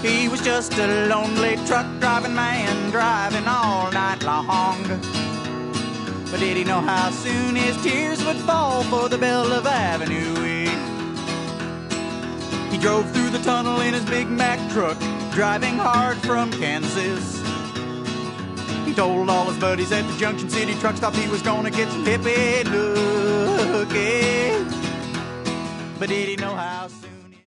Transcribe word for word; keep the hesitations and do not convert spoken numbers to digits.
He was just a lonely truck driving man, driving all night long. But did he know how soon his tears would fall for the Belva Avenue E? He drove through the tunnel in his Big Mac truck, driving hard from Kansas. He told all his buddies at the Junction City truck stop he was gonna get some hippie looking. But did he know how soon